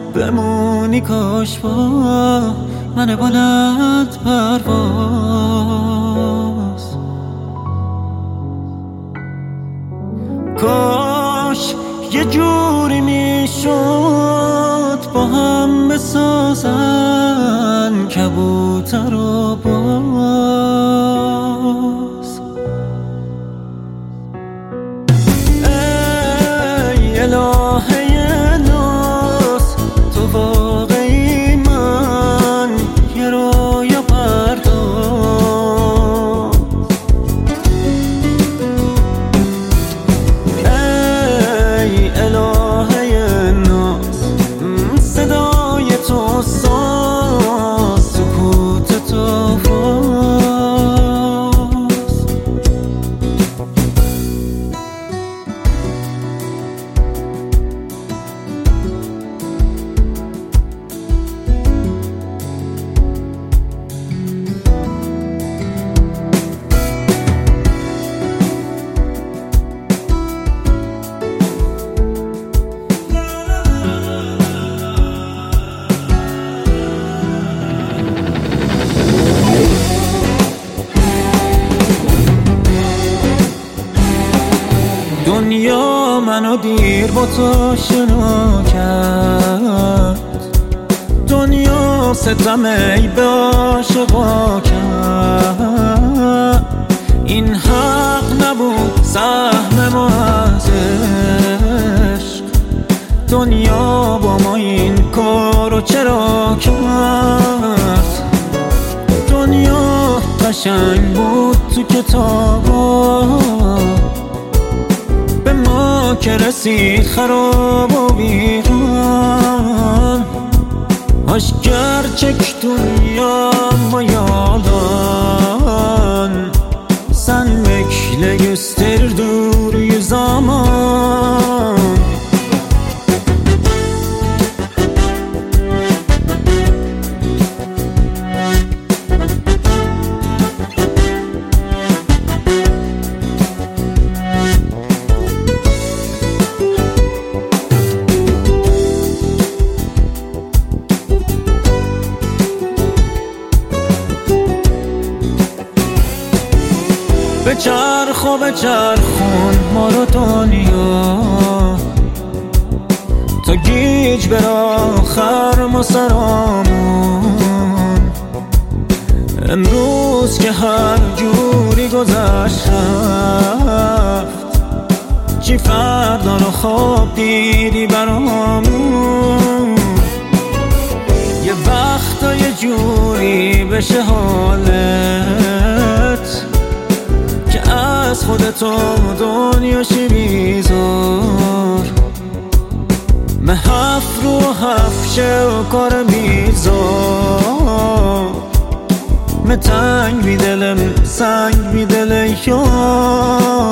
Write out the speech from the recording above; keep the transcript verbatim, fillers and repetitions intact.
بمونی کاش با من بلند پرواز. کاش یه جوری میشد با هم بسازن کبوتر و باز. ای الهه ناز تو واقعی من یه رویا پرداز. ای الهه ناز صدای تو ساز سکوت تو فاز. دنیا منو دیر با تو شنا کرد، دنیا ستمی به عاشقا کرد. این حق نبود سهم ما از عشق، دنیا با ما این کارو چرا کرد. دنیا قشنگ بود تو کتابا، به ما که رسید خراب و ویران. Aşk gerçek dünya ama yalan. Sen bekle gösterir doğruyu zaman. بچرخ و بچرخون ما رو دنیا تا گیج بر آخر ما سرامون. امروز که هر جوری گذشت رفت، چی فردا رو خواب دیدی برامون. یه وقتا یه جوری بشه حالت که از خودتو دنیاشی بیزار. محف رو حفشه و کار بیزار. متنگ بی دلم سنگ بی دل یار.